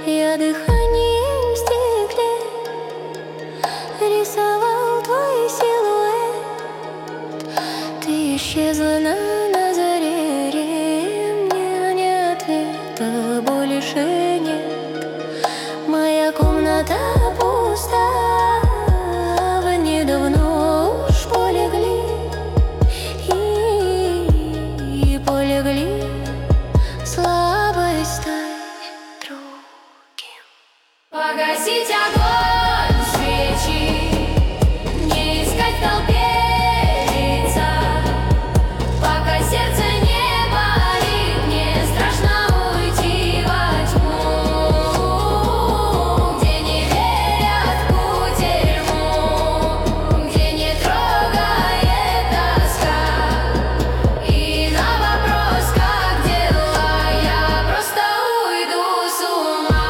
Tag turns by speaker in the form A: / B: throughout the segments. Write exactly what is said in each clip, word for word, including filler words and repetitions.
A: Я дыханием в стекле рисовал твой силуэт. Ты исчезла на, на заре, мне не ответа больше нет. Моя комната пуста, в ней давно уж полегли и, и полегли слабой стаей другим.
B: Погасить огонь свечи, не искать в толпе лица. Пока сердце не болит, мне страшно уйти во тьму, где не верят в кутерьму, где не трогает тоска. И на вопрос, как дела, я просто уйду с ума.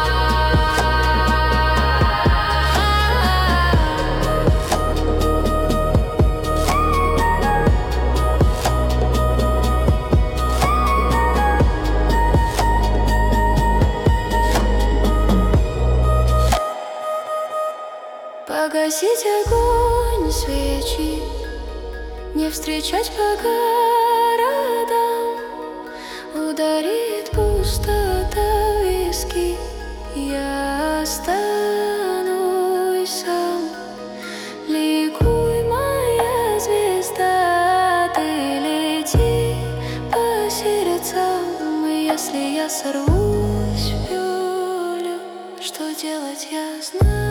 A: Погасить огонь свечи, не встречать по городам. Ударит пустота в виски, я останусь сам. Ликуй, моя звезда, ты лети по сердцам. Если я сорвусь в пулю, что делать я знаю.